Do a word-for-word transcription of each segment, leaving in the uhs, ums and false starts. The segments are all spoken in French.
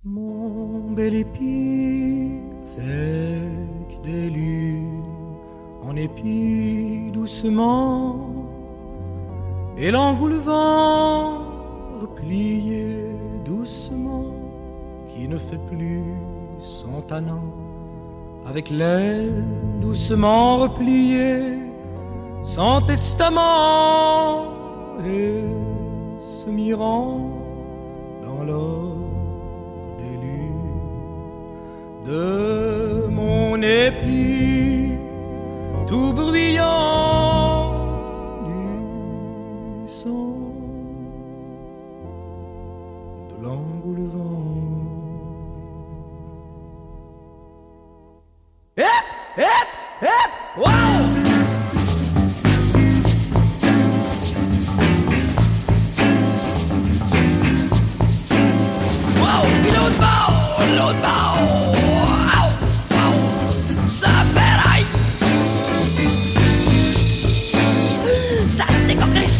Mon bel épi avec des lunes en épi doucement et l'engoulevent replié doucement qui ne fait plus son tannant avec l'aile doucement repliée sans testament et se mirant dans l'or de mon épi tout bruyant du sang de l'engoulevent. Hip, hip, hip, wow! Wow, puis l'autre bord, l'autre bord. Ça fait ça se décompresse.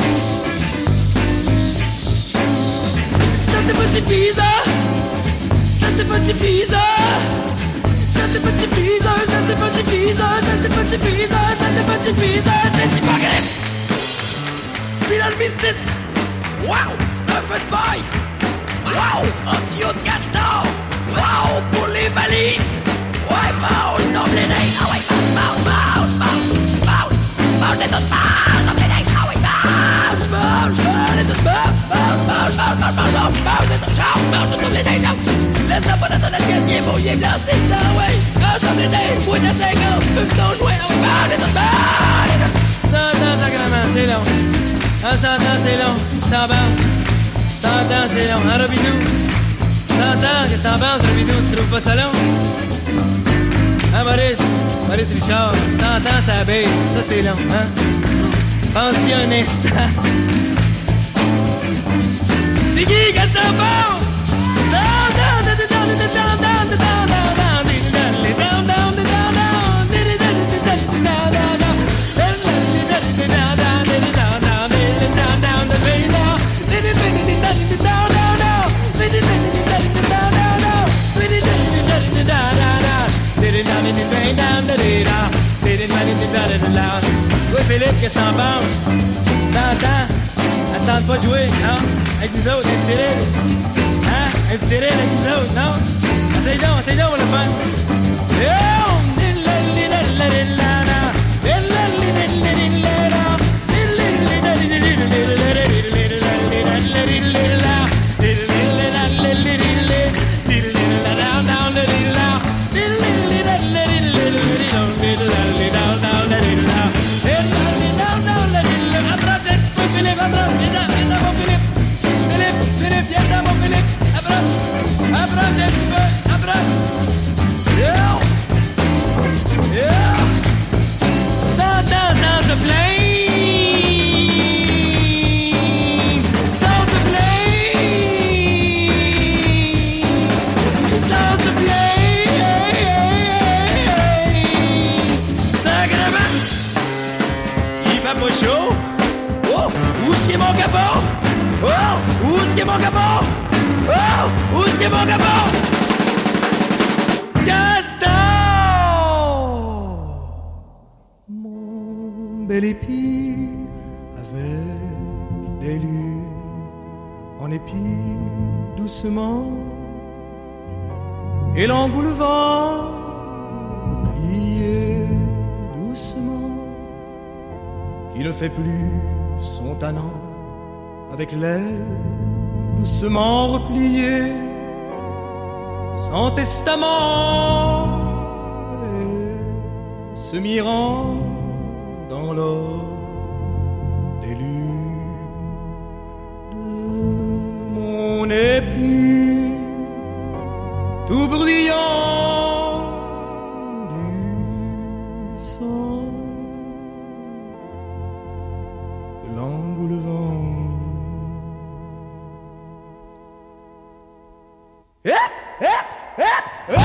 Ça te petit ça te petit ça te petit ça te petit ça te petit ça te petit c'est si pas grave. Puis dans le business, wow, c'est un feu de paille. Wow, un tuyau de castor. Wow, pour les valises. Ouais, mouse, dans les nez. Ah ouais, mouse, mouse, mouse, mouse, mouse, les deux mouse, dans les nez. Ah ouais, mouse, mouse, mouse, les deux mouse, mouse, mouse, mouse, mouse, mouse, mouse, les deux mouse, mouse, dans les nez. Laisse-la pas dans ton assiette, il est beau, il est blanc, c'est ça, ouais. Quand j'en ai des, oui, de cinquante, fume ton jouet, on mouse, les deux mouse, les deux. Ça, ça, sacrément, c'est long. Ah, ça, ça, c'est long, ça bounce. T'entends, c'est long, un robinou. T'entends, que t'en penses, robinou, tu trouves pas ça long? Hein, Maurice? Maurice Richard, t'entends, ça baisse. Ça, c'est long, hein? Pense-y un instant. C'est qui, qu'est-ce que t'en penses? Oui, Philippe, qu'est-ce que t'en penses? T'entends? Attends pas de jouer, non? Avec nous autres, avec Cyril. Hein? Avec Cyril, avec nous autres, non? Essaye donc, essaye donc, on le fait. Bel épi avec des lunes en épi doucement et l'engoulevent plié doucement qui ne fait plus son tannant avec l'aile doucement repliée sans testament et se mirant dans l'or des lunes de mon épi tout bruyant du sang de l'engoulevent. Hip, hip, hip, hip.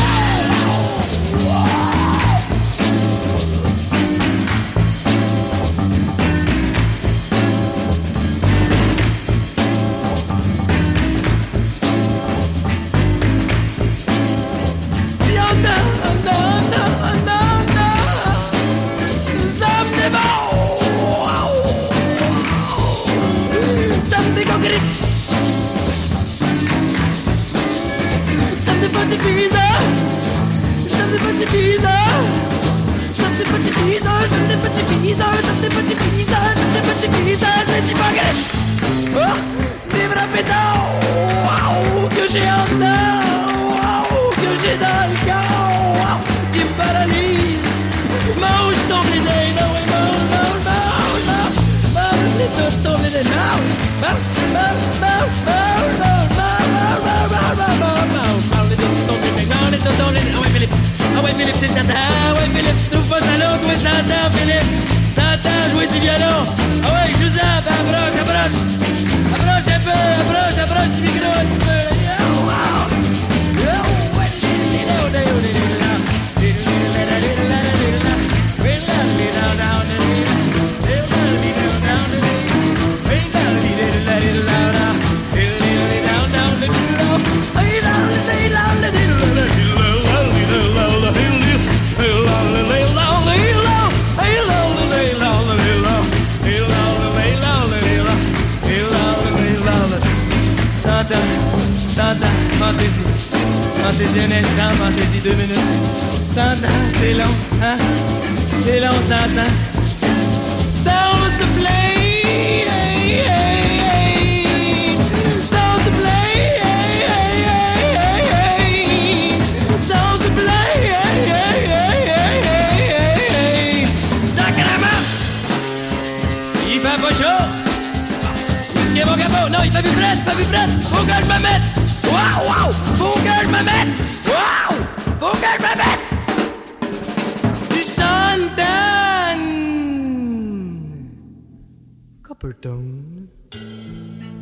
pizza. Something but the pizza, something but the pizza, something but the pizza, something but the pizza, c'est du bagage. Oh, vive la pétard, wow, que j'ai en dedans, wow, que j'ai dans le corps, wow, qui me paralyse. Mange ton blé, non, oui, mange, mange, mange, mange, mange, les deux ton blé, mange, mange, mange, mange, mange, mange, mange, mange, mange, mange, mange, mange, les deux ton blé, mange, les deux ton blé, ah ouais, Philippe, ah ouais, Philippe, c'est tata, ah ouais, Philippe, trouve pas ta langue, ouais, ça entend, Philippe, ça entend jouer du violon, ah ouais, Joseph, approche, approche, approche un peu, approche, approche du micro, un petit peu, oh, wow, oh, ouais, fantaisie, fantaisie un instant, fantaisie deux minutes. Santa, c'est long, hein? C'est long, Santa. Sans se play, hey, hey, hey. Sans se play, hey, hey, hey, hey. Sans se play, hey, hey, hey, hey, hey, hey. Sacrément! Il fait pas chaud! Où est-ce qu'il y a mon capot? Non, il fait plus près, il fait plus près! Faut que je me mette! Wow, wow! Faut que je me mette! Wow! Faut que je me mette! Du Sundown! Coppertone.